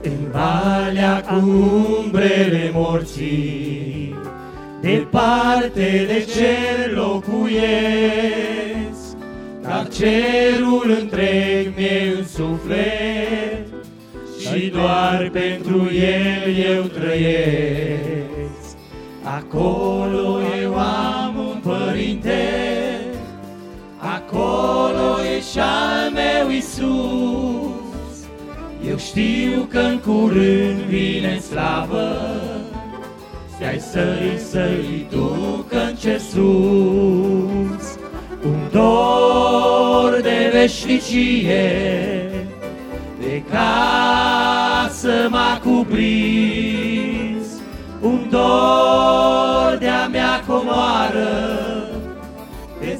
În valea cu umbrele morții, departe de cer locuiesc, dar cerul întreg mi-e în suflet și doar pentru el eu trăiesc. Acolo eu am un părinte, acolo e și al meu Iisus. Eu știu că în curând vine în slavă, stea-i să-i ducă în cer sus. Un dor de veșnicie de casă m-a cuprins, un dor de-a mea comoară, de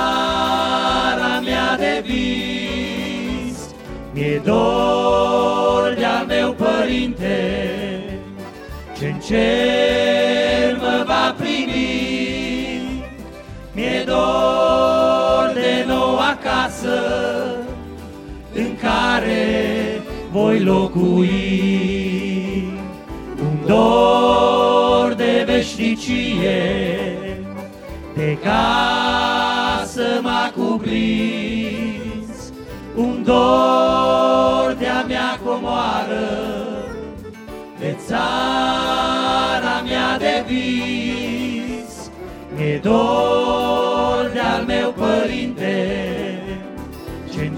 țara mea de vis. Mi-e dor de-al meu părinte, ce-n cer mă va primi. Mi-e dor de noua casă în care voi locui. Un dor de veșnicie de casă m-a cuprins, un dor de-a mea comoară, de țara mea de vis. Mi-e dor de-al meu părinte, ce-n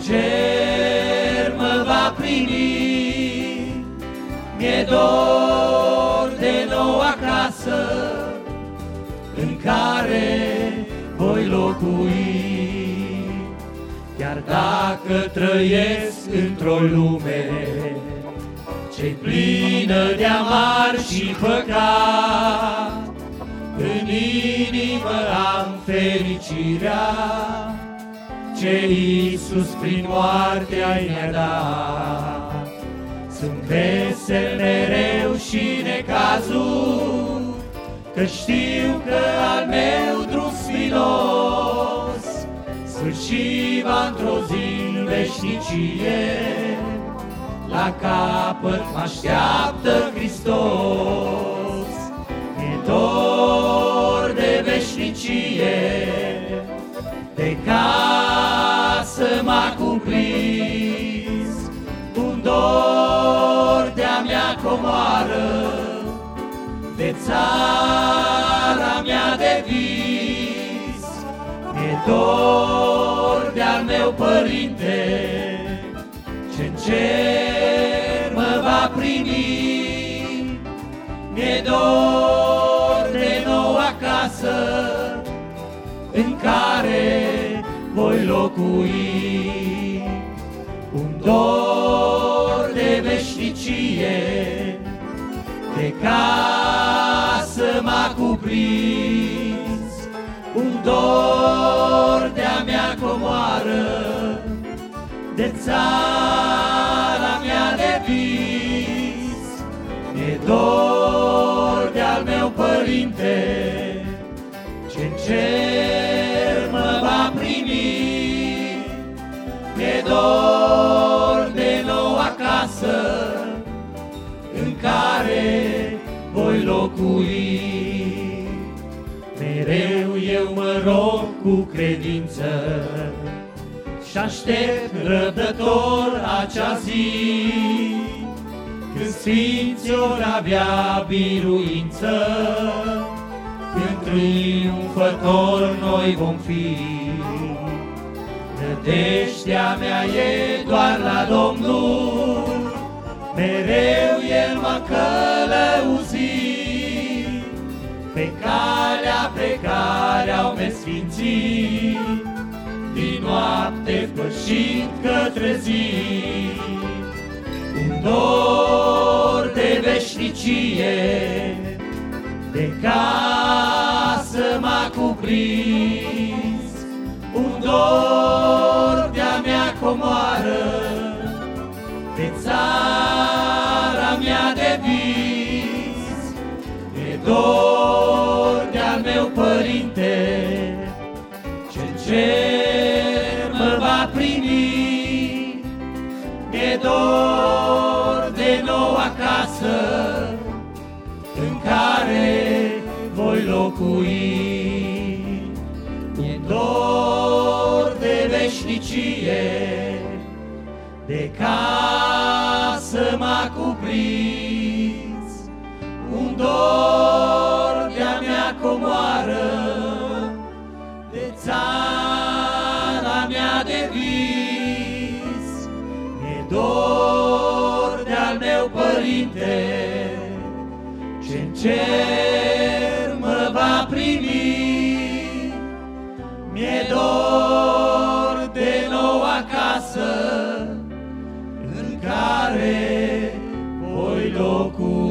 cer mă va primi. Mi-e dor de noua casă în care voi locui. Chiar dacă trăiesc într-o lume ce-i plină de amar și păcat, în inimă am fericirea ce Iisus prin moarte ai ne-a dat. Sunt vesel mereu și necazuri, că știu că al meu drum spinos sfârși va într-o zi în veșnicie. La capăt mă așteaptă Hristos. Mi-e dor de veșnicie, de casă m-a cuprins, un dor de-a mea comoară, de țara mea de vis. Mi-e dor de-al meu părinte, ce-n cer mă va primi. Mi-e dor de noua casă în care voi locui. Un dor de veșnicie de casă m-a cuprins, un dor de-a mea comoară, de țara mea de vis. Mi-e dor de-al meu părinte, ce-n cer mă va primi. Mi-e dor de noua casă în care voi locui. Mereu eu mă rog cu credință și aștept răbdător acea zi, când sfinții vor avea biruință, când triumfători noi vom fi. Nădejdea mea e doar la Domnul, mereu El mă călăuzi pe calea pe care au mers sfinții, din noapte pășind către zi. Un dor de veșnicie de casă m-a cuprins, un dor de-a mea comoară, de țara mea de vis. Mi-e dor de-al meu părinte, ce-n cer mă va primi. Mi-e dor de noua voi locui. Mi-e dor de veșnicie, de ca să mă cuprins, un dor de-a mea comoară, de țara mea de vis. Mi-e dor de-al meu Părinte, ce-n cer mă va primi. Mi-e dor de noua casă în care voi locui.